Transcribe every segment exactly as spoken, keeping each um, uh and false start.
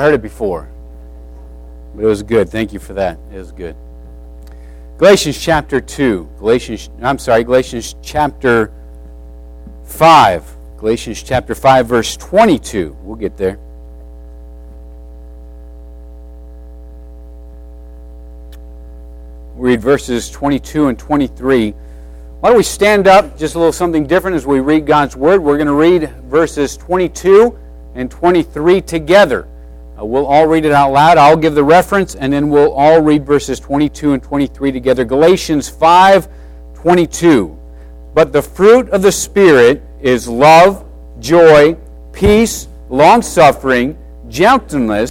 heard it before. But it was good. Thank you for that. It was good. Galatians chapter two. Galatians, I'm sorry, Galatians chapter five. Galatians chapter five, verse twenty-two. We'll get there. We'll read verses twenty-two and twenty-three. Why don't we stand up, just a little something different as we read God's Word. We're going to read verses twenty-two and twenty-three together. Uh, we'll all read it out loud. I'll give the reference, and then we'll all read verses twenty-two and twenty-three together. Galatians five twenty-two. But the fruit of the Spirit is love, joy, peace, long-suffering, gentleness,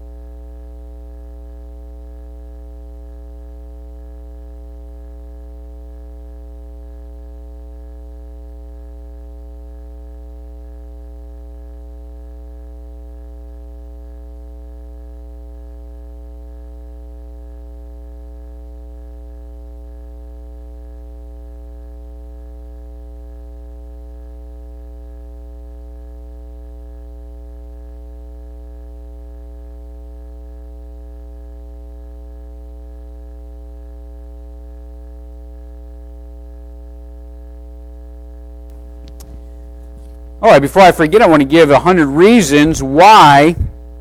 All right, before I forget, I want to give a hundred reasons why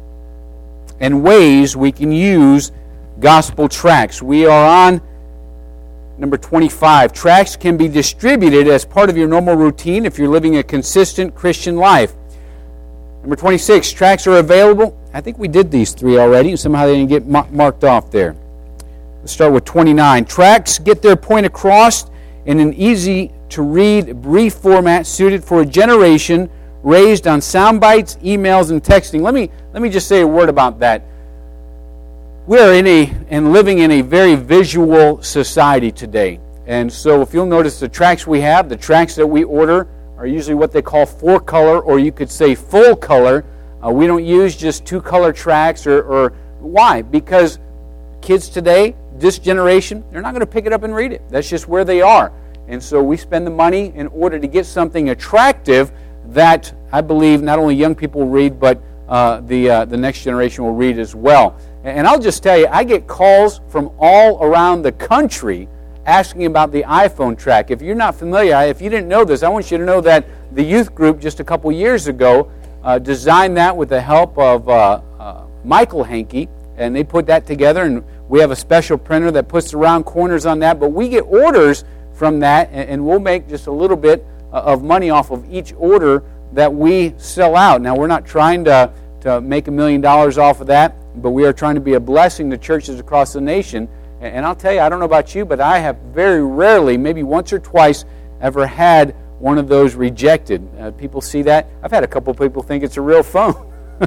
and ways we can use gospel tracts. We are on number twenty-five. Tracts can be distributed as part of your normal routine if you're living a consistent Christian life. Number twenty-six, tracts are available. I think we did these three already. Somehow they didn't get marked off there. Let's start with twenty-nine. Tracts get their point across in an easy-to-read, brief format suited for a generation raised on sound bites, emails, and texting. Let me let me just say a word about that. We're in a and living in a very visual society today. And so if you'll notice the tracts we have, the tracts that we order are usually what they call four-color, or you could say full-color. Uh, we don't use just two-color tracts. Or, or why? Because kids today, this generation, they're not going to pick it up and read it. That's just where they are. And so we spend the money in order to get something attractive that I believe not only young people read, but uh, the uh, the next generation will read as well. And I'll just tell you, I get calls from all around the country asking about the iPhone tract. If you're not familiar, if you didn't know this, I want you to know that the youth group just a couple years ago uh, designed that with the help of uh, uh, Michael Hankey, and they put that together, and we have a special printer that puts the round corners on that, but we get orders from that, and we'll make just a little bit of money off of each order that we sell out. Now, we're not trying to, to make a million dollars off of that, but we are trying to be a blessing to churches across the nation. And I'll tell you, I don't know about you, but I have very rarely, maybe once or twice, ever had one of those rejected. Uh, people see that. I've had a couple people think it's a real phone.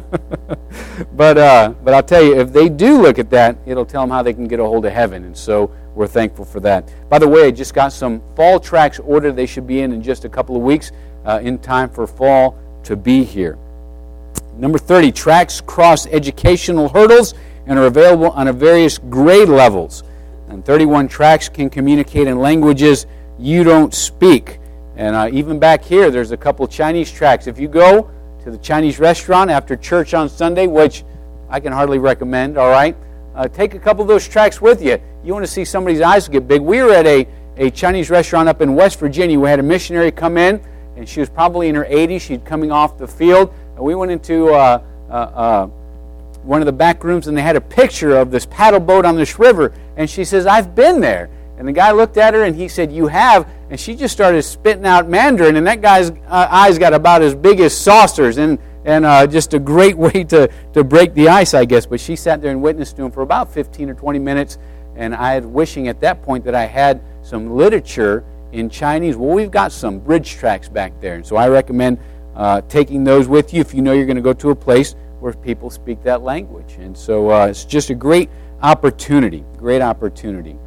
but uh, but I'll tell you, if they do look at that, it'll tell them how they can get a hold of heaven. And so we're thankful for that. By the way, I just got some fall tracts ordered. They should be in in just a couple of weeks uh, in time for fall to be here. Number thirty, tracts cross educational hurdles and are available on a various grade levels. And thirty-one, tracts can communicate in languages you don't speak. And uh, even back here, there's a couple Chinese tracts. If you go to the Chinese restaurant after church on Sunday, which I can hardly recommend, all right, uh, take a couple of those tracts with you. You want to see somebody's eyes get big. We were at a, a Chinese restaurant up in West Virginia. We had a missionary come in, and she was probably in her eighties. She'd coming off the field. And we went into uh, uh, uh, one of the back rooms, and they had a picture of this paddle boat on this river. And she says, "I've been there." And the guy looked at her, and he said, "You have?" And she just started spitting out Mandarin, and that guy's uh, eyes got about as big as saucers, and and uh, just a great way to, to break the ice, I guess. But she sat there and witnessed to him for about fifteen or twenty minutes, and I was wishing at that point that I had some literature in Chinese. Well, we've got some bridge tracts back there, and so I recommend uh, taking those with you if you know you're going to go to a place where people speak that language. And so uh, it's just a great opportunity, great opportunity.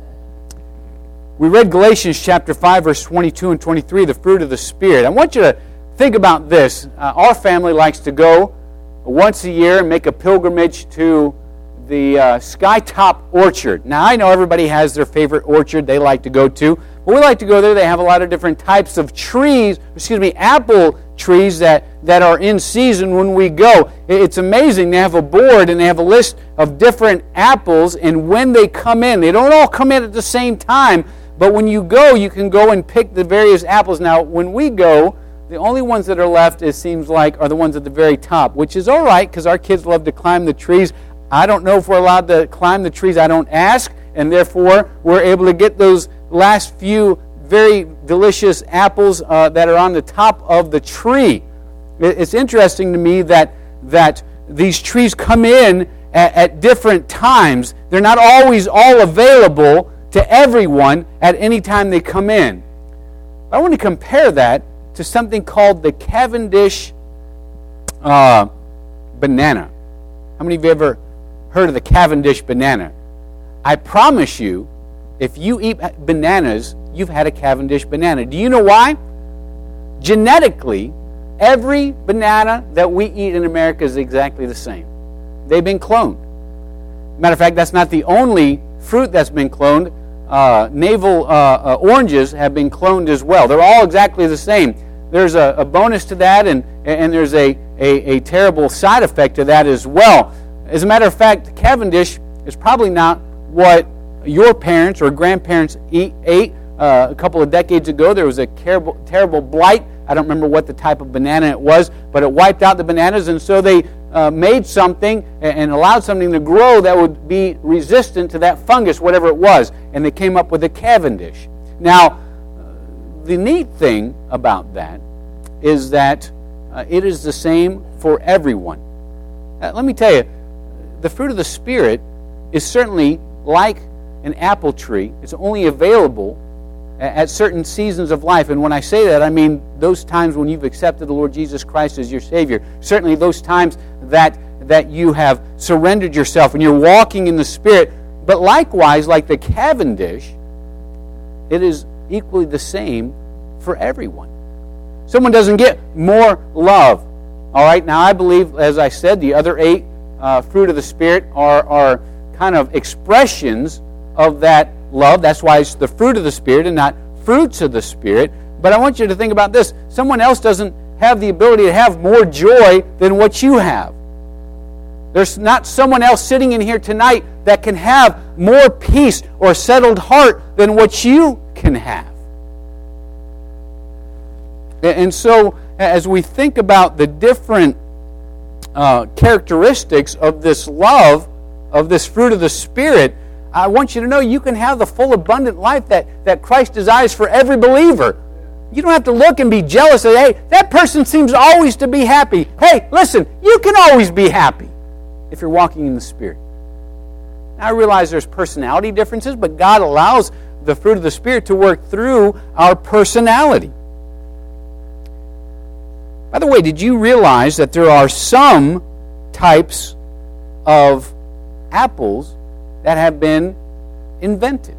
We read Galatians chapter five, verse twenty-two and twenty-three, the fruit of the Spirit. I want you to think about this. Uh, our family likes to go once a year and make a pilgrimage to the uh, Skytop Orchard. Now, I know everybody has their favorite orchard they like to go to, but we like to go there. They have a lot of different types of trees, excuse me, apple trees that, that are in season when we go. It's amazing. They have a board and they have a list of different apples, and when they come in, they don't all come in at the same time, but when you go, you can go and pick the various apples. Now, when we go, the only ones that are left, it seems like, are the ones at the very top, which is all right because our kids love to climb the trees. I don't know if we're allowed to climb the trees. I don't ask, and therefore we're able to get those last few very delicious apples uh, that are on the top of the tree. It's interesting to me that that these trees come in at, at different times. They're not always all available to everyone at any time they come in. I want to compare that to something called the Cavendish uh, banana. How many of you ever heard of the Cavendish banana? I promise you, if you eat bananas, you've had a Cavendish banana. Do you know why? Genetically, every banana that we eat in America is exactly the same. They've been cloned. Matter of fact, that's not the only fruit that's been cloned. Uh, navel uh, uh, oranges have been cloned as well. They're all exactly the same. There's a, a bonus to that, and, and there's a, a, a terrible side effect to that as well. As a matter of fact, Cavendish is probably not what your parents or grandparents eat, ate uh, a couple of decades ago. There was a terrible, terrible blight. I don't remember what the type of banana it was, but it wiped out the bananas, and so they uh, made something and allowed something to grow that would be resistant to that fungus, whatever it was, and they came up with the Cavendish. Now, the neat thing about that is that uh, it is the same for everyone. Uh, let me tell you, the fruit of the Spirit is certainly like an apple tree. It's only available at certain seasons of life. And when I say that, I mean those times when you've accepted the Lord Jesus Christ as your Savior. Certainly those times that, that you have surrendered yourself and you're walking in the Spirit. But likewise, like the Cavendish, it is equally the same for everyone. Someone doesn't get more love. All right, now I believe, as I said, the other eight uh, fruit of the Spirit are, are kind of expressions of that love. That's why it's the fruit of the Spirit and not fruits of the Spirit. But I want you to think about this. Someone else doesn't have the ability to have more joy than what you have. There's not someone else sitting in here tonight that can have more peace or settled heart than what you can have. And so, as we think about the different uh, characteristics of this love, of this fruit of the Spirit, I want you to know you can have the full, abundant life that, that Christ desires for every believer. You don't have to look and be jealous of, hey, that person seems always to be happy. Hey, listen, you can always be happy if you're walking in the Spirit. Now, I realize there's personality differences, but God allows the fruit of the Spirit to work through our personality. By the way, did you realize that there are some types of apples that have been invented?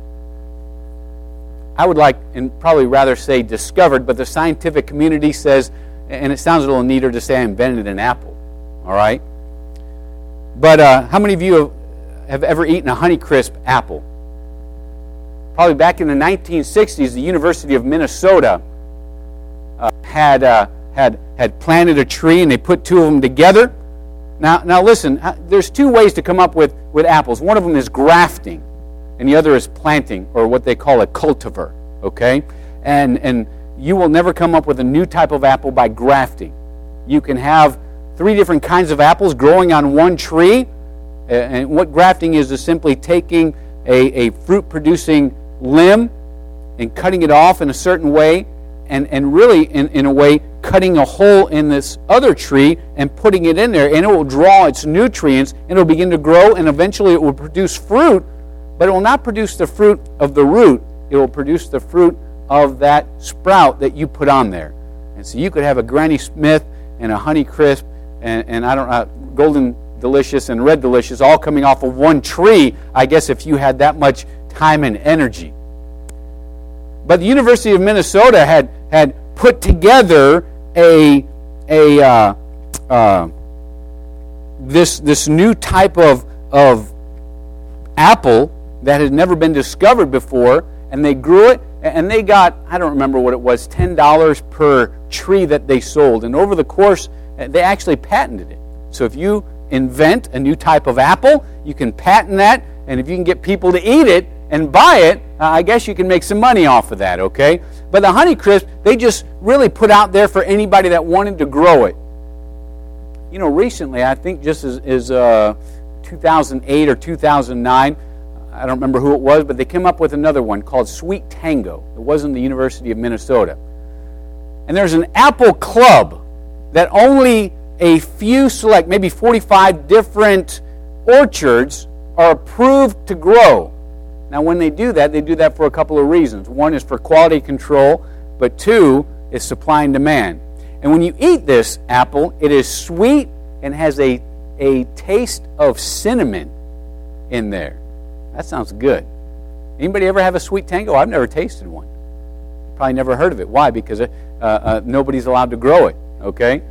I would like, and probably rather say discovered, but the scientific community says, and it sounds a little neater to say I invented an apple, all right? But uh, how many of you have, have ever eaten a Honeycrisp apple? Probably back in the nineteen sixties, the University of Minnesota uh, had, uh, had, had planted a tree, and they put two of them together. Now, now listen, there's two ways to come up with, with apples. One of them is grafting, and the other is planting, or what they call a cultivar, okay? And, and you will never come up with a new type of apple by grafting. You can have three different kinds of apples growing on one tree, and what grafting is is simply taking a, a fruit-producing limb and cutting it off in a certain way, and, and really, in, in a way, cutting a hole in this other tree and putting it in there, and it will draw its nutrients, and it will begin to grow, and eventually it will produce fruit, but it will not produce the fruit of the root. It will produce the fruit of that sprout that you put on there. And so you could have a Granny Smith and a Honeycrisp and, and I don't know, Golden Delicious and Red Delicious all coming off of one tree, I guess, if you had that much time and energy. But the University of Minnesota had, had put together a, a uh, uh, this, this new type of, of apple that had never been discovered before, and they grew it, and they got, I don't remember what it was, ten dollars per tree that they sold. And over the course, they actually patented it. So if you invent a new type of apple, you can patent that, and if you can get people to eat it and buy it, uh, I guess you can make some money off of that, okay? But the Honeycrisp, they just really put out there for anybody that wanted to grow it. You know, recently, I think just as, as uh, two thousand eight or two thousand nine, I don't remember who it was, but they came up with another one called Sweet Tango. It was in the University of Minnesota. And there's an apple club that only a few select, maybe forty-five different orchards are approved to grow. Now, when they do that, they do that for a couple of reasons. One is for quality control, but two is supply and demand. And when you eat this apple, it is sweet and has a, a taste of cinnamon in there. That sounds good. Anybody ever have a Sweet Tango? I've never tasted one. Probably never heard of it. Why? Because uh, uh, nobody's allowed to grow it, okay?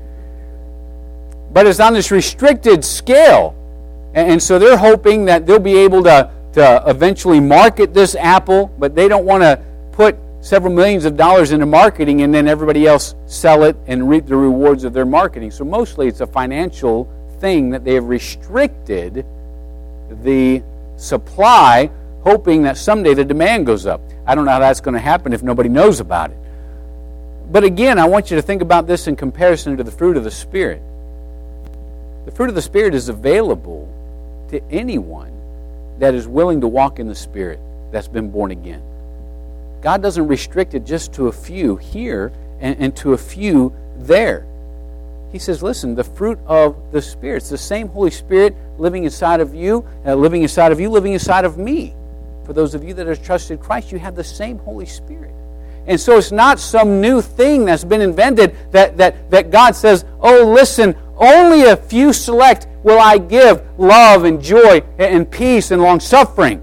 But it's on this restricted scale. And, and so they're hoping that they'll be able to, to eventually market this apple, but they don't want to put several millions of dollars into marketing and then everybody else sell it and reap the rewards of their marketing. So mostly it's a financial thing that they have restricted the supply, hoping that someday the demand goes up. I don't know how that's going to happen if nobody knows about it. But again, I want you to think about this in comparison to the fruit of the Spirit. The fruit of the Spirit is available to anyone that is willing to walk in the Spirit, that's been born again. God doesn't restrict it just to a few here and, and to a few there. He says, listen, the fruit of the Spirit, it's the same Holy Spirit living inside of you, uh, living inside of you, living inside of me. For those of you that have trusted Christ, you have the same Holy Spirit. And so it's not some new thing that's been invented that, that, that God says, oh, listen, only a few select will I give love and joy and peace and long-suffering.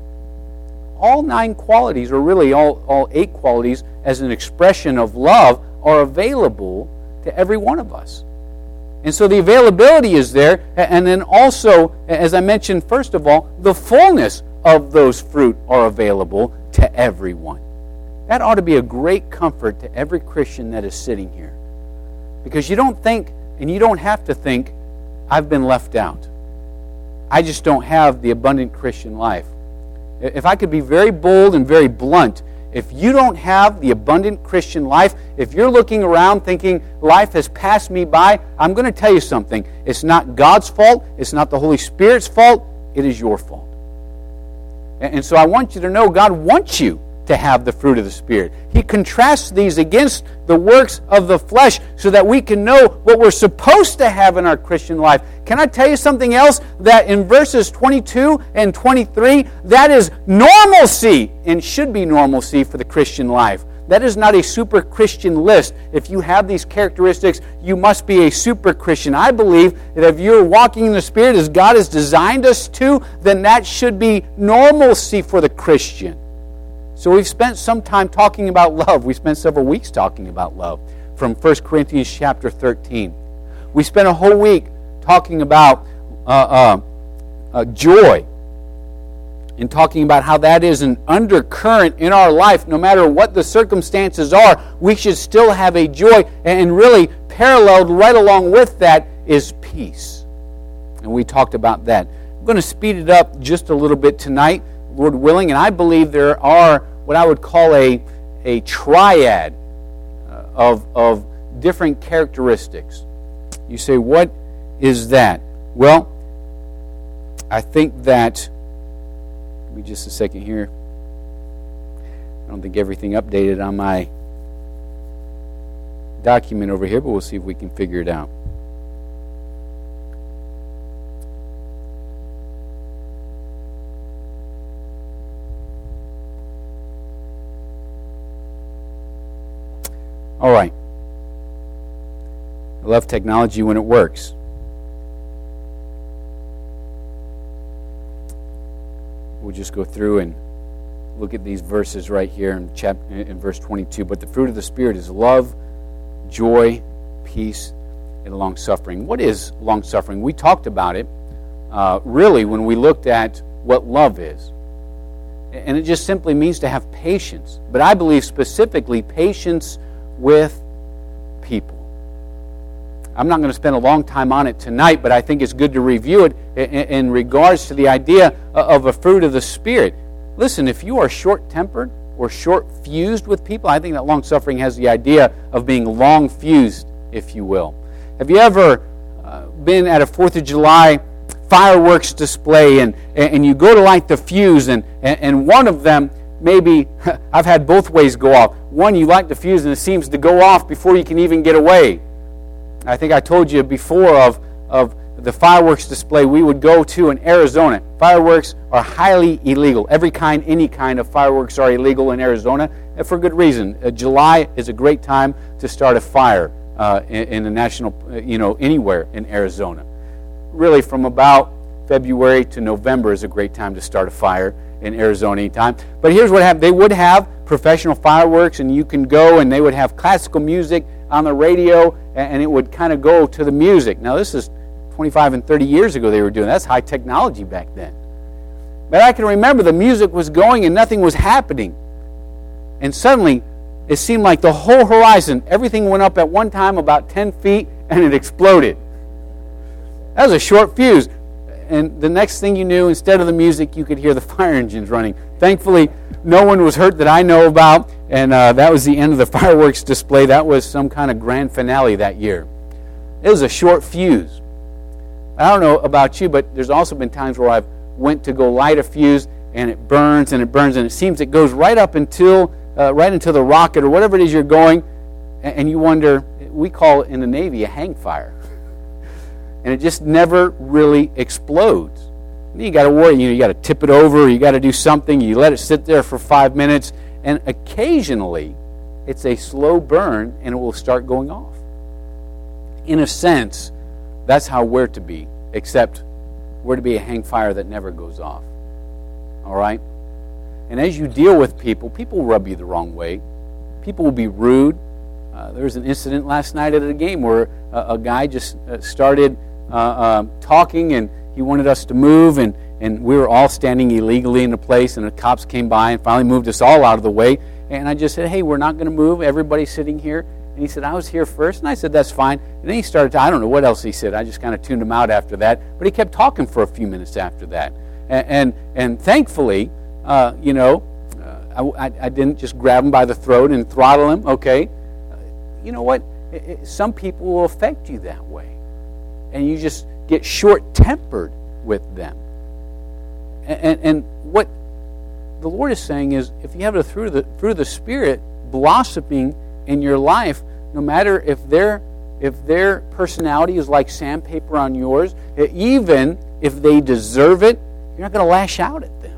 All nine qualities, or really all, all eight qualities, as an expression of love, are available to every one of us. And so the availability is there, and then also, as I mentioned, first of all, the fullness of those fruit are available to everyone. That ought to be a great comfort to every Christian that is sitting here. Because you don't think, and you don't have to think, I've been left out. I just don't have the abundant Christian life. If I could be very bold and very blunt, if you don't have the abundant Christian life, if you're looking around thinking life has passed me by, I'm going to tell you something. It's not God's fault. It's not the Holy Spirit's fault. It is your fault. And so I want you to know God wants you to have the fruit of the Spirit. He contrasts these against the works of the flesh so that we can know what we're supposed to have in our Christian life. Can I tell you something else? That in verses twenty-two and twenty-three, that is normalcy and should be normalcy for the Christian life. That is not a super Christian list. If you have these characteristics, you must be a super Christian. I believe that if you're walking in the Spirit as God has designed us to, then that should be normalcy for the Christian. So we've spent some time talking about love. We spent several weeks talking about love from First Corinthians chapter thirteen. We spent a whole week talking about uh, uh, uh, joy and talking about how that is an undercurrent in our life. No matter what the circumstances are, we should still have a joy. And really paralleled right along with that is peace. And we talked about that. I'm going to speed it up just a little bit tonight, Lord willing, and I believe there are what I would call a, a triad uh, of, of different characteristics. You say, what is that? Well, I think that, give me just a second here. I don't think everything updated on my document over here, but we'll see if we can figure it out. All right. I love technology when it works. We'll just go through and look at these verses right here in chapter in verse twenty-two. But the fruit of the Spirit is love, joy, peace, and long-suffering. What is long-suffering? We talked about it uh, really when we looked at what love is. And it just simply means to have patience. But I believe specifically patience with people. I'm not going to spend a long time on it tonight, but I think it's good to review it in regards to the idea of a fruit of the Spirit. Listen, if you are short-tempered or short-fused with people, I think that long-suffering has the idea of being long-fused, if you will. Have you ever uh, been at a fourth of July fireworks display and, and you go to light the fuse and, and one of them, maybe, I've had both ways go off. One, you light the fuse and it seems to go off before you can even get away. I think I told you before of, of the fireworks display we would go to in Arizona. Fireworks are highly illegal. Every kind, any kind of fireworks are illegal in Arizona, and for good reason. Uh, July is a great time to start a fire uh, in, in the national, uh, you know, anywhere in Arizona. Really, from about February to November is a great time to start a fire in Arizona anytime. But here's what happened. They would have professional fireworks, and you can go, and they would have classical music on the radio, and it would kind of go to the music. Now, this is twenty-five and thirty years ago they were doing. That's high technology back then. But I can remember the music was going and nothing was happening. And suddenly, it seemed like the whole horizon, everything went up at one time about ten feet, and it exploded. That was a short fuse. And the next thing you knew, instead of the music, you could hear the fire engines running. Thankfully, no one was hurt that I know about, and uh, that was the end of the fireworks display. That was some kind of grand finale that year. It was a short fuse. I don't know about you, but there's also been times where I've went to go light a fuse, and it burns and it burns, and it seems it goes right up until uh, right into the rocket or whatever it is you're going, and, and you wonder. We call it in the Navy a hang fire. And it just never really explodes. And you got to worry. You know, you got to tip it over. You got to do something. You let it sit there for five minutes, and occasionally, it's a slow burn, and it will start going off. In a sense, that's how we're to be. Except, we're to be a hang fire that never goes off. All right. And as you deal with people, people will rub you the wrong way. People will be rude. Uh, there was an incident last night at a game where a, a guy just uh, started. Uh, uh, talking, and he wanted us to move, and, and we were all standing illegally in a place, and the cops came by and finally moved us all out of the way. And I just said, hey, we're not going to move. Everybody's sitting here. And he said, I was here first. And I said, that's fine. And then he started to, I don't know what else he said. I just kind of tuned him out after that. But he kept talking for a few minutes after that. And and, and thankfully, uh, you know, uh, I, I didn't just grab him by the throat and throttle him. Okay. Uh, you know what? It, it, some people will affect you that way. And you just get short-tempered with them. And, and, and what the Lord is saying is, if you have the fruit of the, fruit of the Spirit blossoming in your life, no matter if their if their personality is like sandpaper on yours, even if they deserve it, you're not going to lash out at them.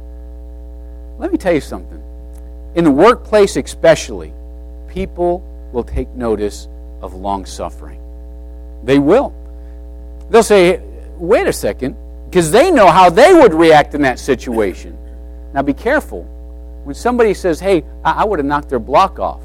Let me tell you something. In the workplace especially, people will take notice of long-suffering. They will. They'll say, wait a second, because they know how they would react in that situation. Now be careful. When somebody says, hey, I, I would have knocked their block off,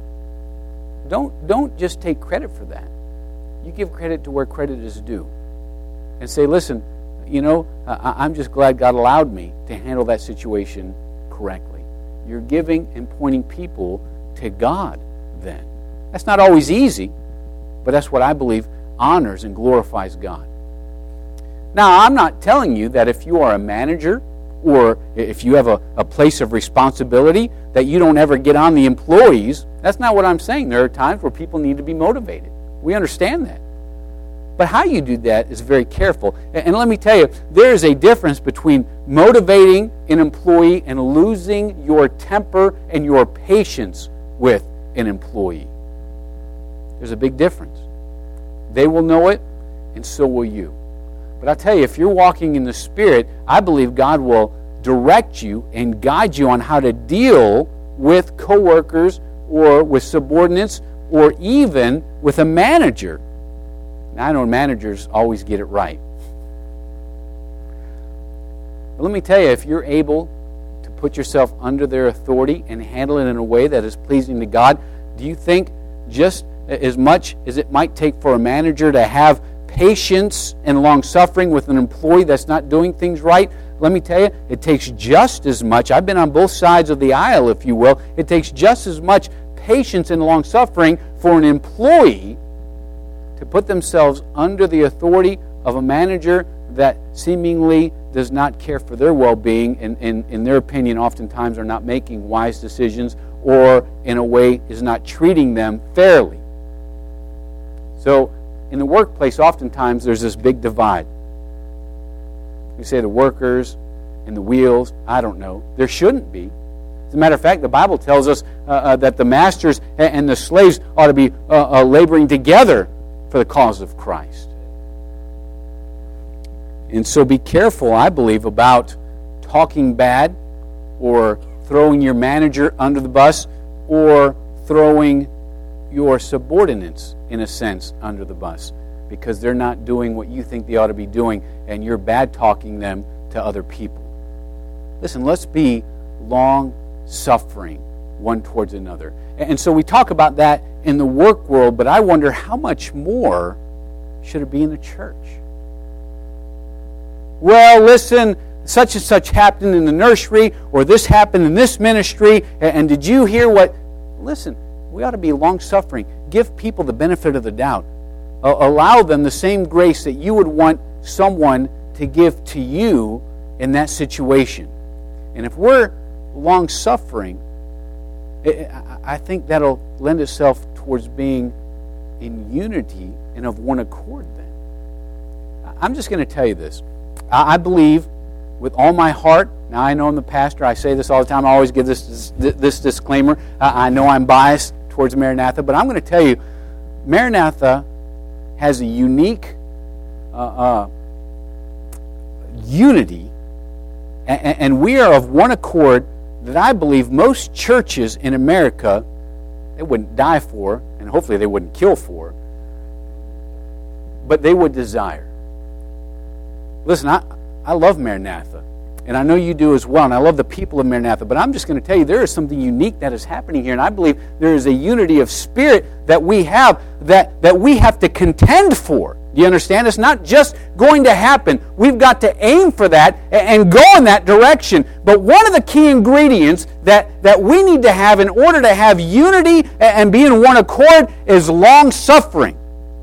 don't, don't just take credit for that. You give credit to where credit is due. And say, listen, you know, I, I'm just glad God allowed me to handle that situation correctly. You're giving and pointing people to God then. That's not always easy, but that's what I believe honors and glorifies God. Now, I'm not telling you that if you are a manager or if you have a, a place of responsibility that you don't ever get on the employees. That's not what I'm saying. There are times where people need to be motivated. We understand that. But how you do that is very careful. And, and let me tell you, there is a difference between motivating an employee and losing your temper and your patience with an employee. There's a big difference. They will know it, and so will you. But I tell you, if you're walking in the Spirit, I believe God will direct you and guide you on how to deal with coworkers or with subordinates or even with a manager. Now, I know managers always get it right. But let me tell you, if you're able to put yourself under their authority and handle it in a way that is pleasing to God, do you think just as much as it might take for a manager to have patience and long-suffering with an employee that's not doing things right, let me tell you, it takes just as much. I've been on both sides of the aisle, if you will. It takes just as much patience and long-suffering for an employee to put themselves under the authority of a manager that seemingly does not care for their well-being and, and, in their opinion, oftentimes are not making wise decisions or, in a way, is not treating them fairly. So, in the workplace, oftentimes there's this big divide. We say the workers and the wheels. I don't know. There shouldn't be. As a matter of fact, the Bible tells us uh, uh, that the masters and the slaves ought to be uh, uh, laboring together for the cause of Christ. And so be careful, I believe, about talking bad or throwing your manager under the bus or throwing your subordinates, in a sense, under the bus, because they're not doing what you think they ought to be doing, and you're bad-talking them to other people. Listen, let's be long-suffering one towards another. And so we talk about that in the work world, but I wonder how much more should it be in the church? Well, listen, such and such happened in the nursery, or this happened in this ministry, and did you hear what... Listen, we ought to be long-suffering. Give people the benefit of the doubt. Allow them the same grace that you would want someone to give to you in that situation. And if we're long-suffering, I think that'll lend itself towards being in unity and of one accord then. I'm just going to tell you this. I believe with all my heart, now I know I'm the pastor, I say this all the time, I always give this, this, this disclaimer. I know I'm biased towards Maranatha, but I'm going to tell you, Maranatha has a unique uh, uh, unity, and, and we are of one accord that I believe most churches in America, they wouldn't die for, and hopefully they wouldn't kill for, but they would desire. Listen, I, I love Maranatha, and I know you do as well, and I love the people of Maranatha, but I'm just going to tell you there is something unique that is happening here, and I believe there is a unity of spirit that we have that, that we have to contend for. Do you understand? It's not just going to happen. We've got to aim for that and go in that direction. But one of the key ingredients that, that we need to have in order to have unity and be in one accord is long-suffering.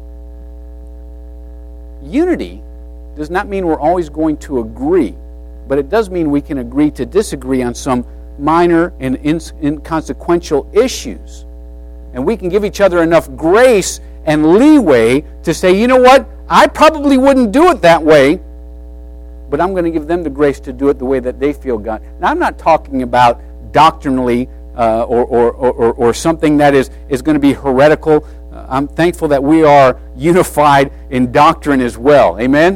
Unity does not mean we're always going to agree, but it does mean we can agree to disagree on some minor and inconsequential issues. And we can give each other enough grace and leeway to say, you know what, I probably wouldn't do it that way, but I'm going to give them the grace to do it the way that they feel God. Now, I'm not talking about doctrinally uh, or, or, or, or something that is, is going to be heretical. Uh, I'm thankful that we are unified in doctrine as well. Amen?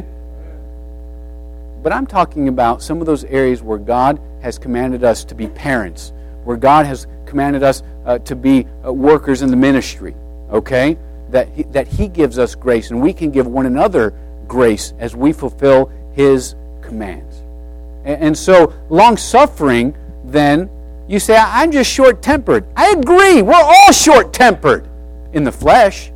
But I'm talking about some of those areas where God has commanded us to be parents, where God has commanded us uh, to be uh, workers in the ministry, okay? That he, that He gives us grace, and we can give one another grace as we fulfill His commands. And, and so, long-suffering, then, you say, I'm just short-tempered. I agree, we're all short-tempered in the flesh.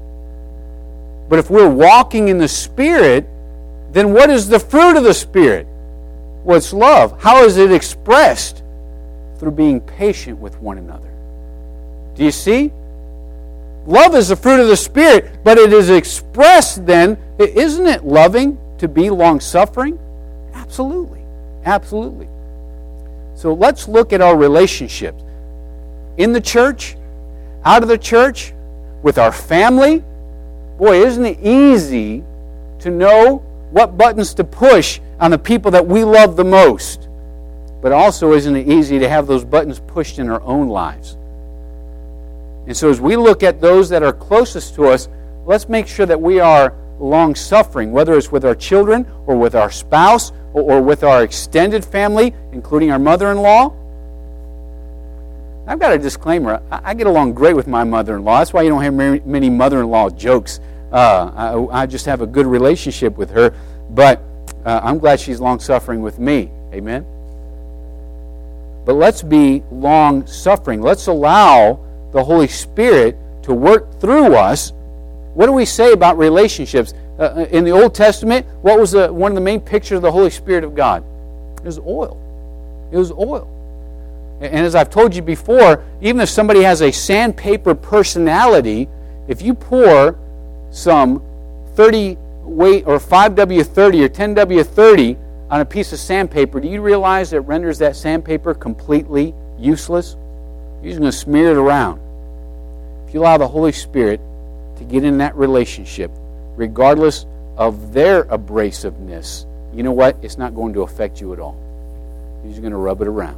But if we're walking in the Spirit, then what is the fruit of the Spirit? Well, it's love. How is it expressed? Through being patient with one another. Do you see? Love is the fruit of the Spirit, but it is expressed then, isn't it loving to be long-suffering? Absolutely. Absolutely. So let's look at our relationships. In the church, out of the church, with our family. Boy, isn't it easy to know what buttons to push on the people that we love the most. But also, isn't it easy to have those buttons pushed in our own lives? And so as we look at those that are closest to us, let's make sure that we are long-suffering, whether it's with our children or with our spouse or, or with our extended family, including our mother-in-law. I've got a disclaimer. I, I get along great with my mother-in-law. That's why you don't hear many, many mother-in-law jokes. Uh, I, I just have a good relationship with her, but uh, I'm glad she's long-suffering with me. Amen? But let's be long-suffering. Let's allow the Holy Spirit to work through us. What do we say about relationships? uh, in the Old Testament, what was the, one of the main pictures of the Holy Spirit of God? It was oil. It was oil. And as I've told you before, even if somebody has a sandpaper personality, if you pour some thirty weight or five W thirty or ten W thirty on a piece of sandpaper, do you realize it renders that sandpaper completely useless? You're just going to smear it around. If you allow the Holy Spirit to get in that relationship, regardless of their abrasiveness, you know what? It's not going to affect you at all. You're just going to rub it around.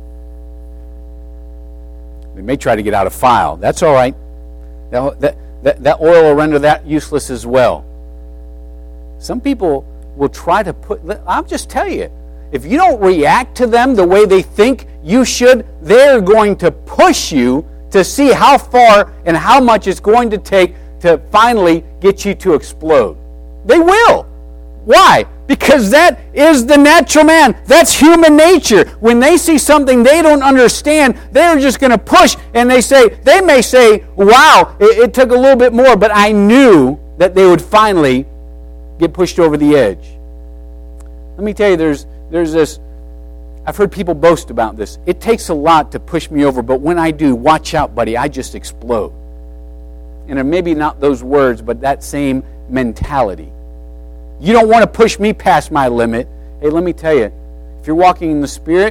They may try to get out a file. That's all right. That, that, that, that oil will render that useless as well. Some people will try to put... I'll just tell you, if you don't react to them the way they think you should, they're going to push you to see how far and how much it's going to take to finally get you to explode. They will. Why? Because that is the natural man. That's human nature. When they see something they don't understand, they're just going to push, and they say, they may say, wow, it, it took a little bit more, but I knew that they would finally get pushed over the edge. Let me tell you, there's there's this, I've heard people boast about this. It takes a lot to push me over, but when I do, watch out, buddy, I just explode. And maybe not those words, but that same mentality. You don't want to push me past my limit. Hey, let me tell you, if you're walking in the Spirit,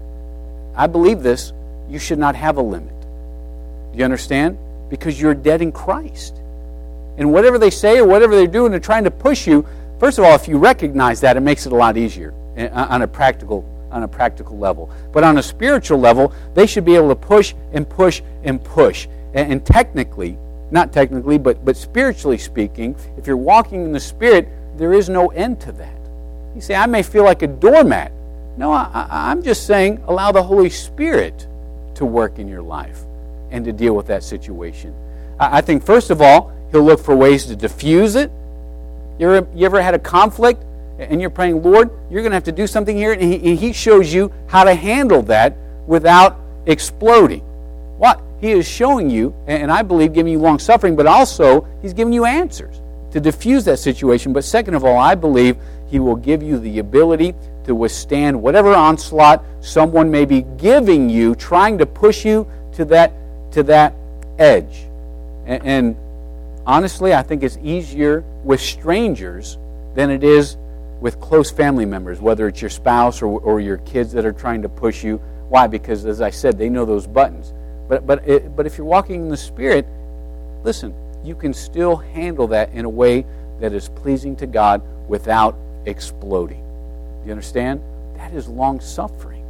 I believe this, you should not have a limit. Do you understand? Because you're dead in Christ. And whatever they say or whatever they're doing, they're trying to push you. First of all, if you recognize that, it makes it a lot easier on a practical on a practical level. But on a spiritual level, they should be able to push and push and push. And, and technically, not technically, but, but spiritually speaking, if you're walking in the Spirit, there is no end to that. You say, I may feel like a doormat. No, I, I, I'm just saying allow the Holy Spirit to work in your life and to deal with that situation. I, I think, first of all, He'll look for ways to diffuse it. You ever, you ever had a conflict and you're praying, Lord, you're going to have to do something here, and he, and he shows you how to handle that without exploding. What? He is showing you, and I believe giving you long suffering, but also He's giving you answers to diffuse that situation. But second of all, I believe He will give you the ability to withstand whatever onslaught someone may be giving you, trying to push you to that to that edge. And, and honestly, I think it's easier with strangers than it is with close family members, whether it's your spouse or, or your kids that are trying to push you. Why? Because, as I said, they know those buttons. But but it, but if you're walking in the Spirit, listen, you can still handle that in a way that is pleasing to God without exploding. Do you understand? That is long-suffering.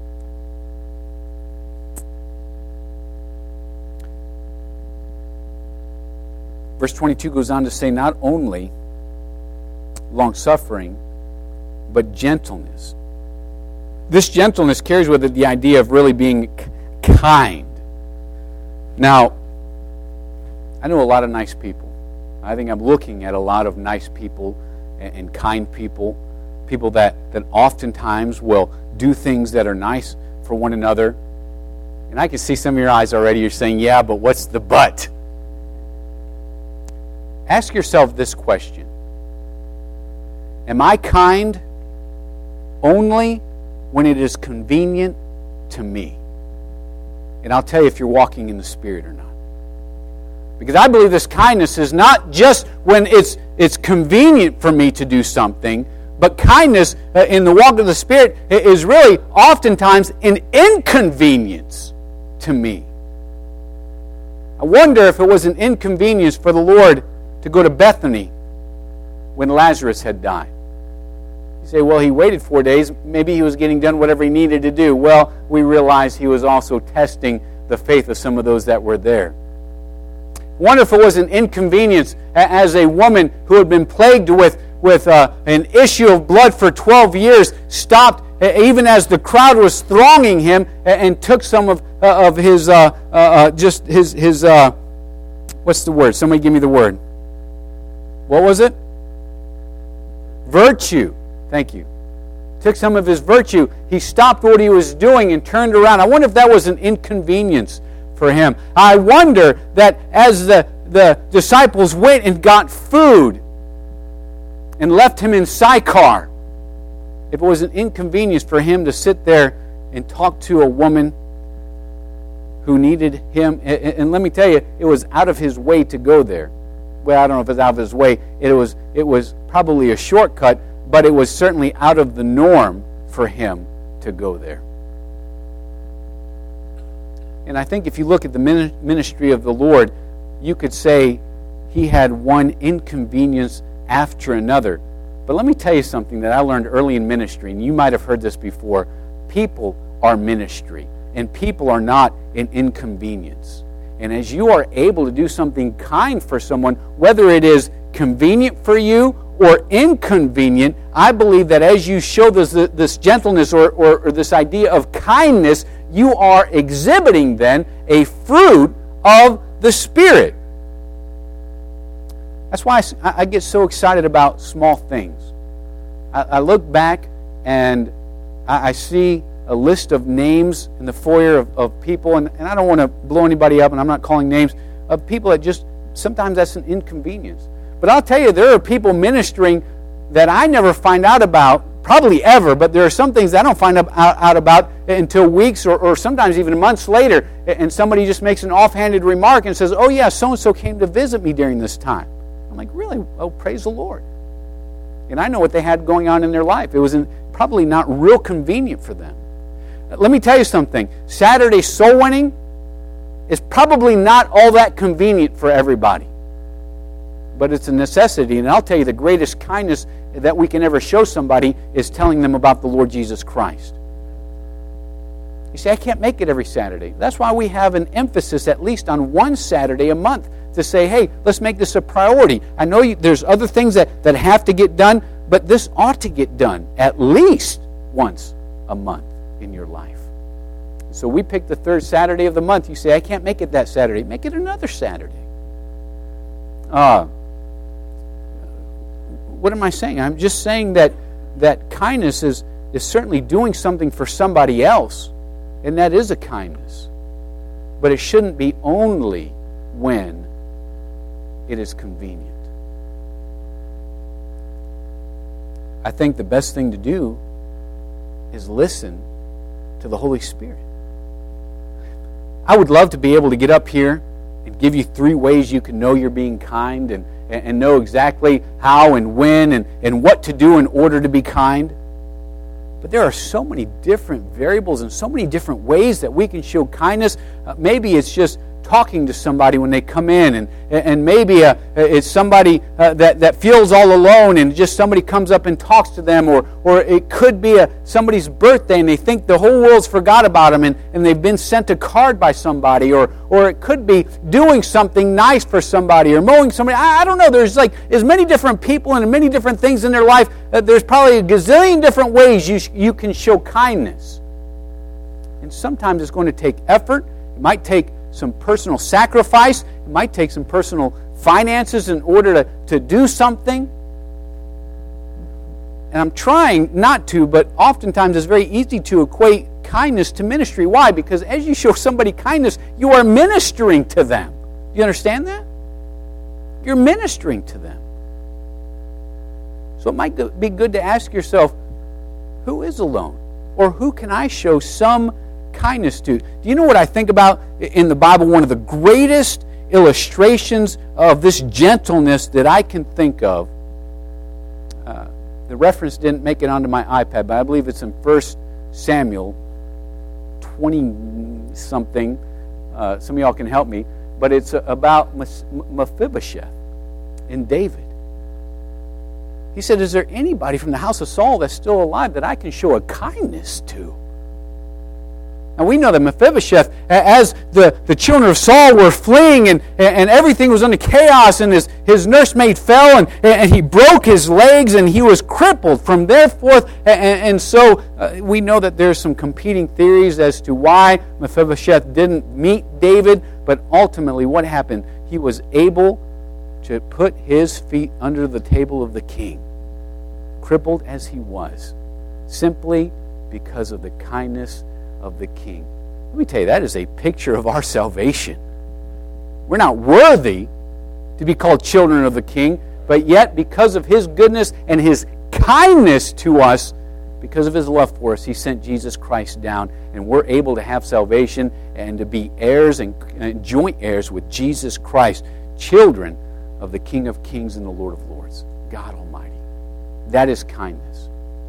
Verse twenty-two goes on to say, not only long-suffering, but gentleness. This gentleness carries with it the idea of really being kind. Now, I know a lot of nice people. I think I'm looking at a lot of nice people and, and kind people, people that, that oftentimes will do things that are nice for one another. And I can see some of your eyes already. You're saying, yeah, but what's the but? Ask yourself this question. Am I kind only when it is convenient to me? And I'll tell you if you're walking in the Spirit or not. Because I believe this kindness is not just when it's it's convenient for me to do something, but kindness uh, in the walk of the Spirit is really oftentimes an inconvenience to me. I wonder if it was an inconvenience for the Lord to go to Bethany when Lazarus had died. You say, well, he waited four days. Maybe he was getting done whatever he needed to do. Well, we realize he was also testing the faith of some of those that were there. Wonder if it was an inconvenience as a woman who had been plagued with, with uh, an issue of blood for twelve years stopped even as the crowd was thronging him and took some of, uh, of his, uh, uh, uh, just his, his uh, what's the word? Somebody give me the word. What was it? Virtue. Thank you. Took some of his virtue. He stopped what he was doing and turned around. I wonder if that was an inconvenience for him. I wonder that as the, the disciples went and got food, and left him in Sychar, if it was an inconvenience for him to sit there and talk to a woman who needed him, and let me tell you, it was out of his way to go there. Well, I don't know if it's out of his way. It was, it was probably a shortcut, but it was certainly out of the norm for him to go there. And I think if you look at the ministry of the Lord, you could say he had one inconvenience after another. But let me tell you something that I learned early in ministry, and you might have heard this before. People are ministry, and people are not an inconvenience. And as you are able to do something kind for someone, whether it is convenient for you or inconvenient, I believe that as you show this, this gentleness or, or, or this idea of kindness, you are exhibiting then a fruit of the Spirit. That's why I, I get so excited about small things. I, I look back and I, I see a list of names in the foyer of, of people, and, and I don't want to blow anybody up, and I'm not calling names, of people that just, sometimes that's an inconvenience. But I'll tell you, there are people ministering that I never find out about, probably ever, but there are some things that I don't find out, out about until weeks or, or sometimes even months later, and somebody just makes an offhanded remark and says, oh yeah, so-and-so came to visit me during this time. I'm like, really? Oh, praise the Lord. And I know what they had going on in their life. It was in, probably not real convenient for them. Let me tell you something. Saturday soul winning is probably not all that convenient for everybody. But it's a necessity. And I'll tell you, the greatest kindness that we can ever show somebody is telling them about the Lord Jesus Christ. You say, I can't make it every Saturday. That's why we have an emphasis at least on one Saturday a month to say, hey, let's make this a priority. I know you, there's other things that, that have to get done, but this ought to get done at least once a month in your life. So we pick the third Saturday of the month. You say, I can't make it that Saturday. Make it another Saturday. Uh, what am I saying? I'm just saying that that kindness is, is certainly doing something for somebody else, and that is a kindness. But it shouldn't be only when it is convenient. I think the best thing to do is listen to the Holy Spirit. I would love to be able to get up here and give you three ways you can know you're being kind and, and know exactly how and when and, and what to do in order to be kind. But there are so many different variables and so many different ways that we can show kindness. Uh, maybe it's just talking to somebody when they come in, and and maybe uh, it's somebody uh, that, that feels all alone, and just somebody comes up and talks to them, or or it could be a, somebody's birthday and they think the whole world's forgot about them, and, and they've been sent a card by somebody, or or it could be doing something nice for somebody, or mowing somebody. I, I don't know, there's like as many different people and many different things in their life. Uh, there's probably a gazillion different ways you, sh- you can show kindness. And sometimes it's going to take effort. It might take some personal sacrifice. It might take some personal finances in order to, to do something. And I'm trying not to, but oftentimes it's very easy to equate kindness to ministry. Why? Because as you show somebody kindness, you are ministering to them. Do you understand that? You're ministering to them. So it might be good to ask yourself, who is alone? Or who can I show some kindness to? Do you know what I think about in the Bible? One of the greatest illustrations of this gentleness that I can think of. Uh, the reference didn't make it onto my iPad, but I believe it's in First Samuel twenty-something. Uh, some of y'all can help me. But it's about Mephibosheth in David. He said, is there anybody from the house of Saul that's still alive that I can show a kindness to? Now we know that Mephibosheth, as the, the children of Saul were fleeing and, and everything was under chaos, and his, his nursemaid fell and, and he broke his legs and he was crippled from there forth. And, and so uh, we know that there's some competing theories as to why Mephibosheth didn't meet David, but ultimately what happened? He was able to put his feet under the table of the king, crippled as he was, simply because of the kindness of the king. Let me tell you, that is a picture of our salvation. We're not worthy to be called children of the king, but but yet because of His goodness and His kindness to us, because of His love for us, He sent Jesus Christ down, and we're able to have salvation and to be heirs and joint heirs with Jesus Christ, children of the King of Kings and the Lord of Lords, God Almighty. That is kindness.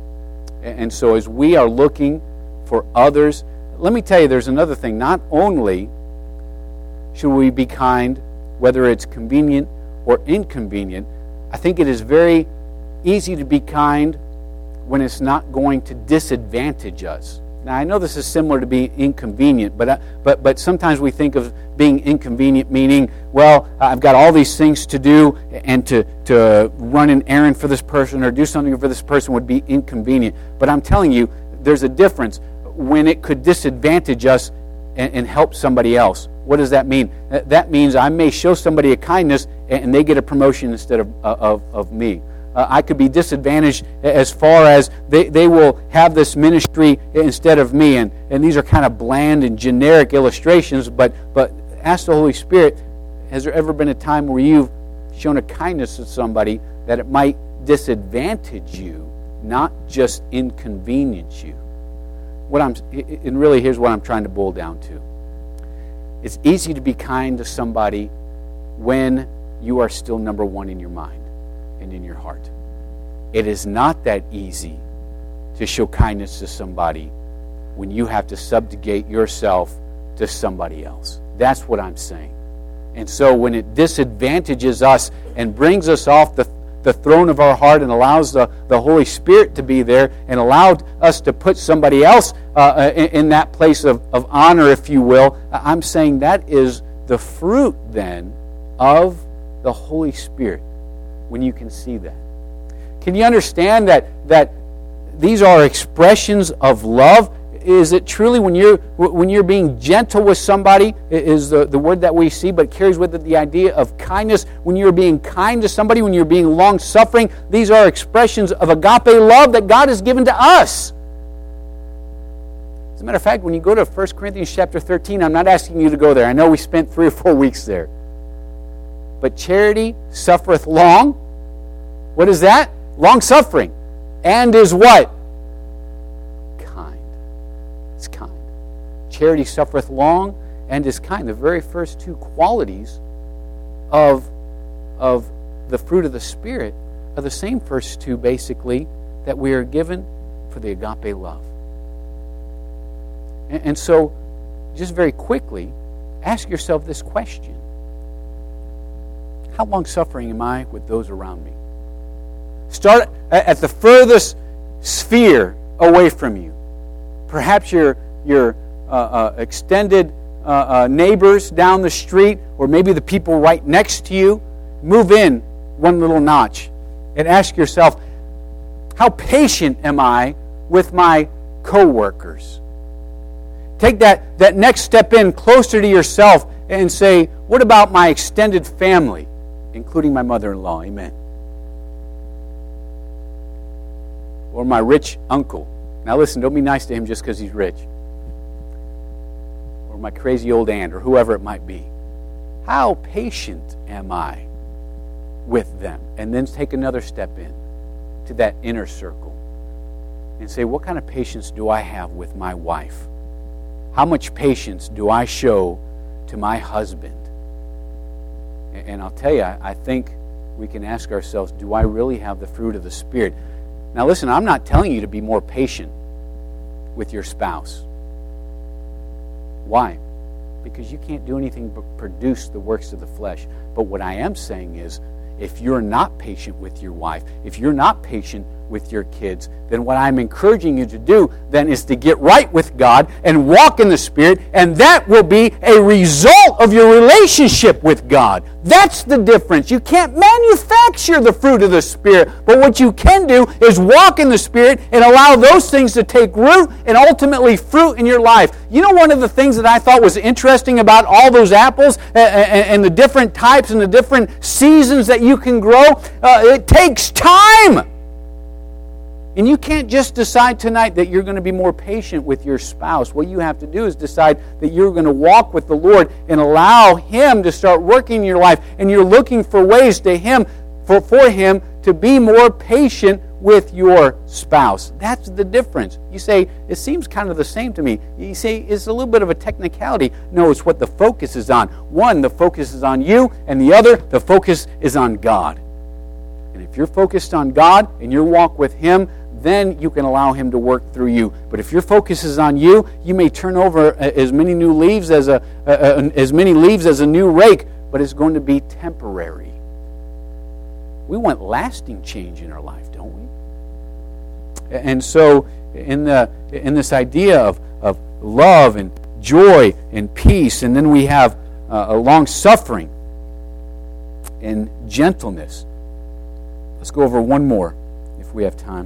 And so as we are looking for others, let me tell you, there's another thing. Not only should we be kind, whether it's convenient or inconvenient, I think it is very easy to be kind when it's not going to disadvantage us. Now, I know this is similar to being inconvenient, but but but sometimes we think of being inconvenient meaning, well, I've got all these things to do, and to, to run an errand for this person or do something for this person would be inconvenient. But I'm telling you, there's a difference when it could disadvantage us and, and help somebody else. What does that mean? That means I may show somebody a kindness and they get a promotion instead of, of, of me. Uh, I could be disadvantaged as far as they, they will have this ministry instead of me. And, and these are kind of bland and generic illustrations, but, but ask the Holy Spirit, has there ever been a time where you've shown a kindness to somebody that it might disadvantage you, not just inconvenience you? What I'm, and really here's what I'm trying to boil down to. It's easy to be kind to somebody when you are still number one in your mind and in your heart. It is not that easy to show kindness to somebody when you have to subjugate yourself to somebody else. That's what I'm saying. And so when it disadvantages us and brings us off the, the throne of our heart and allows the, the Holy Spirit to be there and allowed us to put somebody else uh, in, in that place of, of honor, if you will, I'm saying that is the fruit then of the Holy Spirit. When you can see that. Can you understand that that these are expressions of love? Is it truly when you're when you're being gentle with somebody is the, the word that we see, but carries with it the idea of kindness? When you're being kind to somebody, when you're being long-suffering, these are expressions of agape love that God has given to us. As a matter of fact, when you go to First Corinthians chapter thirteen, I'm not asking you to go there. I know we spent three or four weeks there. But charity suffereth long. What is that? Long-suffering. And is what? Kind. It's kind. Charity suffereth long and is kind. The very first two qualities of, of the fruit of the Spirit are the same first two, basically, that we are given for the agape love. And, and so, just very quickly, ask yourself this question. How long-suffering am I with those around me? Start at the furthest sphere away from you. Perhaps your, your uh, uh, extended uh, uh, neighbors down the street, or maybe the people right next to you. Move in one little notch and ask yourself, how patient am I with my co-workers? Take that, that next step in closer to yourself and say, what about my extended family, including my mother-in-law? Amen. Or my rich uncle. Now listen, don't be nice to him just because he's rich. Or my crazy old aunt, or whoever it might be. How patient am I with them? And then take another step in to that inner circle and say, what kind of patience do I have with my wife? How much patience do I show to my husband? And I'll tell you, I think we can ask ourselves, do I really have the fruit of the Spirit? Now listen, I'm not telling you to be more patient with your spouse. Why? Because you can't do anything but produce the works of the flesh. But what I am saying is, if you're not patient with your wife, if you're not patient with your kids, then what I'm encouraging you to do then is to get right with God and walk in the Spirit, and that will be a result of your relationship with God. That's the difference. You can't manufacture the fruit of the Spirit, but what you can do is walk in the Spirit and allow those things to take root and ultimately fruit in your life. You know, one of the things that I thought was interesting about all those apples and the different types and the different seasons that you can grow, uh, it takes time. And you can't just decide tonight that you're going to be more patient with your spouse. What you have to do is decide that you're going to walk with the Lord and allow Him to start working in your life. And you're looking for ways to Him for, for him to be more patient with your spouse. That's the difference. You say, it seems kind of the same to me. You say, it's a little bit of a technicality. No, it's what the focus is on. One, the focus is on you, and the other, the focus is on God. And if you're focused on God and your walk with him, then you can allow him to work through you. But if your focus is on you, you may turn over as many new leaves as a uh, as many leaves as a new rake, but it's going to be temporary. We want lasting change in our life, don't we? And so, in the in this idea of of love and joy and peace, and then we have uh, a long suffering and gentleness. Let's go over one more, if we have time.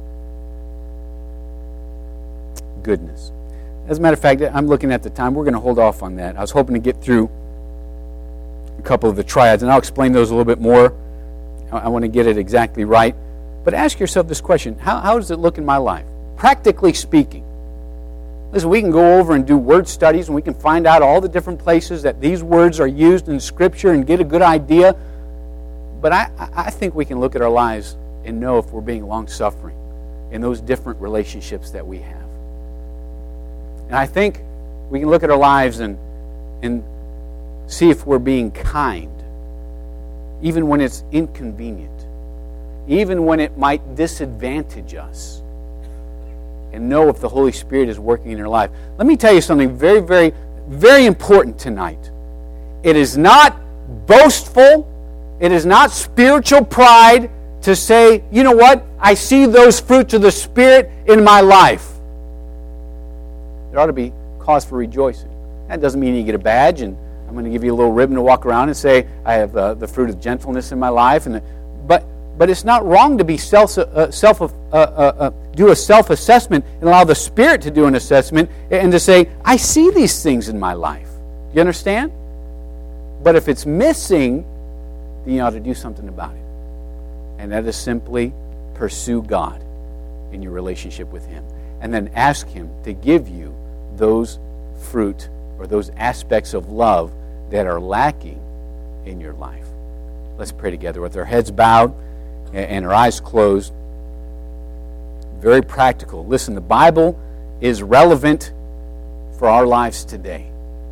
Goodness. As a matter of fact, I'm looking at the time. We're going to hold off on that. I was hoping to get through a couple of the triads, and I'll explain those a little bit more. I want to get it exactly right. But ask yourself this question. How, how does it look in my life? Practically speaking. Listen, we can go over and do word studies, and we can find out all the different places that these words are used in Scripture and get a good idea. But I, I think we can look at our lives and know if we're being long-suffering in those different relationships that we have. And I think we can look at our lives and, and see if we're being kind, even when it's inconvenient, even when it might disadvantage us, and know if the Holy Spirit is working in your life. Let me tell you something very, very, very important tonight. It is not boastful, it is not spiritual pride to say, you know what, I see those fruits of the Spirit in my life. There ought to be cause for rejoicing. That doesn't mean you get a badge and I'm going to give you a little ribbon to walk around and say, I have uh, the fruit of gentleness in my life. And the, but but it's not wrong to be self uh, self uh, uh, uh, do a self-assessment and allow the Spirit to do an assessment and to say, I see these things in my life. You understand? But if it's missing, then you ought to do something about it. And that is simply pursue God in your relationship with him. And then ask him to give you those fruit or those aspects of love that are lacking in your life. Let's pray together with our heads bowed and our eyes closed. Very practical. Listen, the Bible is relevant for our lives today.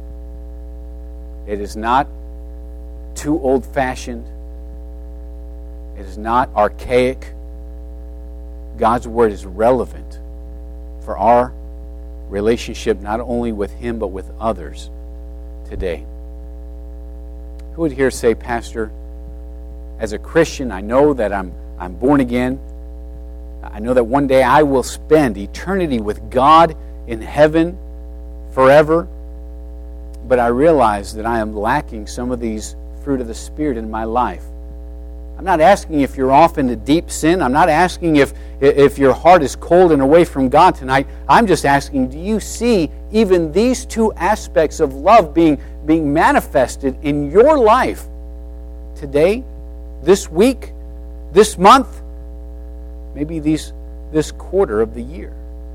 It is not too old-fashioned. It is not archaic. God's Word is relevant for our relationship not only with him but with others today. Who would here say, Pastor, as a Christian, I know that I'm I'm born again. I know that one day I will spend eternity with God in heaven forever. But I realize that I am lacking some of these fruit of the Spirit in my life. I'm not asking if you're off into deep sin. I'm not asking if, if your heart is cold and away from God tonight. I'm just asking, do you see even these two aspects of love being, being manifested in your life today, this week, this month, maybe these, this quarter of the year?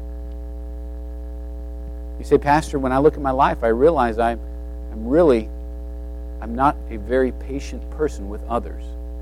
You say, Pastor, when I look at my life, I realize I'm, I'm really, I'm not a very patient person with others.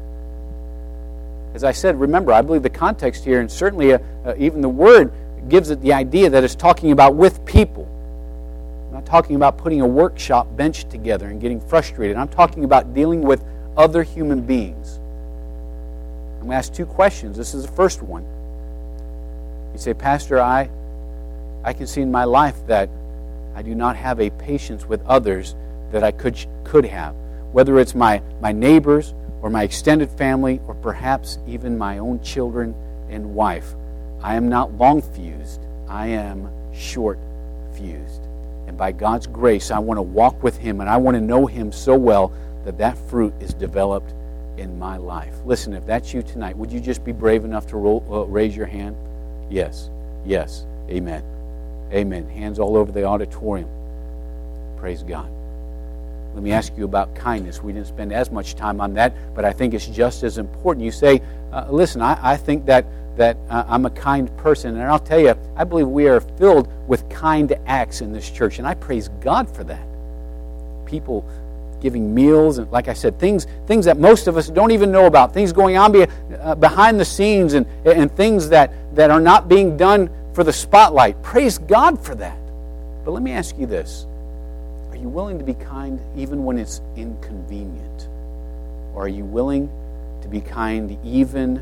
As I said, remember, I believe the context here, and certainly uh, uh, even the word gives it the idea that it's talking about with people. I'm not talking about putting a workshop bench together and getting frustrated. I'm talking about dealing with other human beings. I'm going to ask two questions. This is the first one. You say, Pastor, I, I can see in my life that I do not have a patience with others that I could could have. Whether it's my, my neighbors, or my extended family, or perhaps even my own children and wife. I am not long-fused. I am short-fused. And by God's grace, I want to walk with him, and I want to know him so well that that fruit is developed in my life. Listen, if that's you tonight, would you just be brave enough to roll, uh, raise your hand? Yes. Yes. Amen. Amen. Hands all over the auditorium. Praise God. Let me ask you about kindness. We didn't spend as much time on that, but I think it's just as important. You say, uh, listen, I, I think that, that uh, I'm a kind person. And I'll tell you, I believe we are filled with kind acts in this church. And I praise God for that. People giving meals, and like I said, things things that most of us don't even know about, things going on be, uh, behind the scenes, and, and things that, that are not being done for the spotlight. Praise God for that. But let me ask you this. Are you willing to be kind even when it's inconvenient? Or are you willing to be kind even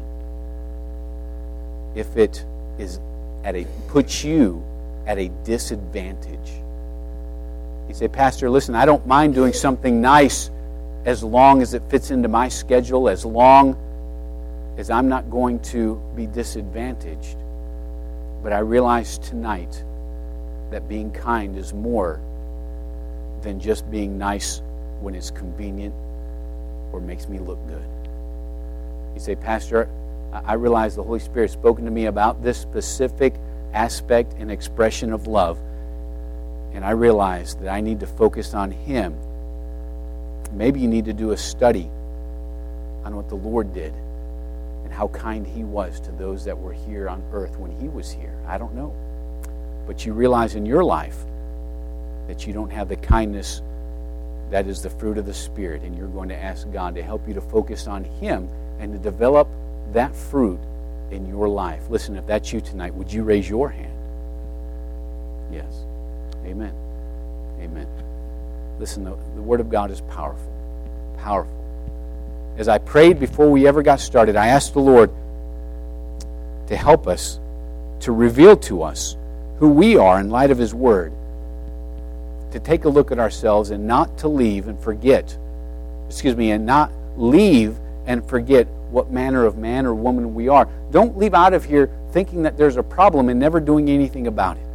if it is at a puts you at a disadvantage? You say, Pastor, listen, I don't mind doing something nice as long as it fits into my schedule, as long as I'm not going to be disadvantaged. But I realize tonight that being kind is more than just being nice when it's convenient or makes me look good. You say, Pastor, I realize the Holy Spirit has spoken to me about this specific aspect and expression of love, and I realize that I need to focus on Him. Maybe you need to do a study on what the Lord did and how kind He was to those that were here on earth when He was here. I don't know. But you realize in your life that you don't have the kindness that is the fruit of the Spirit, and you're going to ask God to help you to focus on Him and to develop that fruit in your life. Listen, if that's you tonight, would you raise your hand? Yes. Amen. Amen. Listen, the, the Word of God is powerful. Powerful. As I prayed before we ever got started, I asked the Lord to help us, to reveal to us who we are in light of His Word, to take a look at ourselves and not to leave and forget, excuse me, and not leave and forget what manner of man or woman we are. Don't leave out of here thinking that there's a problem and never doing anything about it.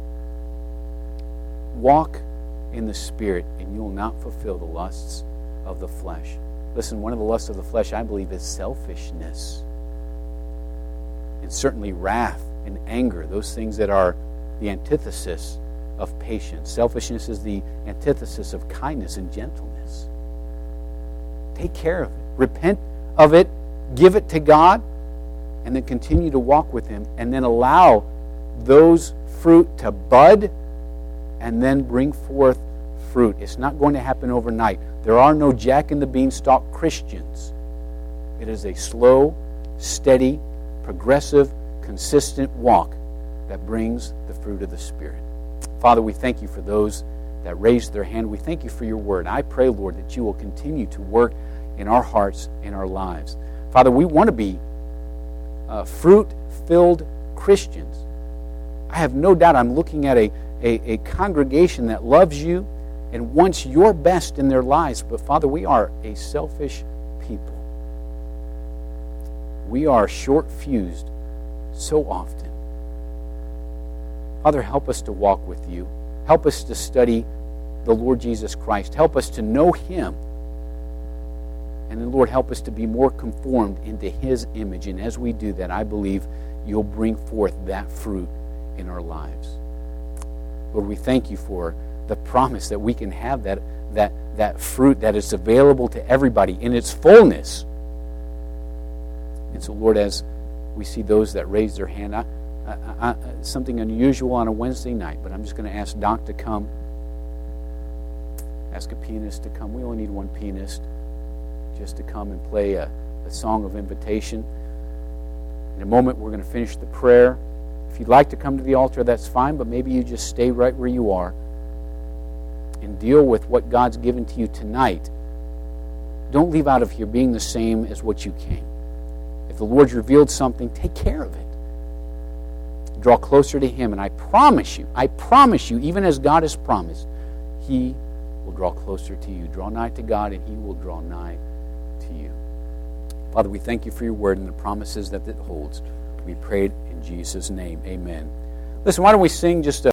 Walk in the Spirit, and you will not fulfill the lusts of the flesh. Listen, one of the lusts of the flesh, I believe, is selfishness. And certainly wrath and anger, those things that are the antithesis of patience. Selfishness is the antithesis of kindness and gentleness. Take care of it. Repent of it. Give it to God. And then continue to walk with Him. And then allow those fruit to bud and then bring forth fruit. It's not going to happen overnight. There are no Jack and the Beanstalk Christians. It is a slow, steady, progressive, consistent walk that brings the fruit of the Spirit. Father, we thank You for those that raised their hand. We thank You for Your Word. I pray, Lord, that You will continue to work in our hearts and our lives. Father, we want to be uh, fruit-filled Christians. I have no doubt I'm looking at a, a, a congregation that loves You and wants Your best in their lives. But Father, we are a selfish people. We are short-fused so often. Father, help us to walk with You. Help us to study the Lord Jesus Christ. Help us to know Him. And then, Lord, help us to be more conformed into His image. And as we do that, I believe You'll bring forth that fruit in our lives. Lord, we thank You for the promise that we can have that, that, that fruit that is available to everybody in its fullness. And so, Lord, as we see those that raise their hand, I, I, I, something unusual on a Wednesday night, but I'm just going to ask Doc to come. Ask a pianist to come. We only need one pianist just to come and play a, a song of invitation. In a moment, we're going to finish the prayer. If you'd like to come to the altar, that's fine, but maybe you just stay right where you are and deal with what God's given to you tonight. Don't leave out of here being the same as what you came. If the Lord's revealed something, take care of it. Draw closer to Him, and I promise you, I promise you, even as God has promised, He will draw closer to you. Draw nigh to God, and He will draw nigh to you. Father, we thank You for Your Word and the promises that it holds. We prayed in Jesus' name. Amen. Listen, why don't we sing just a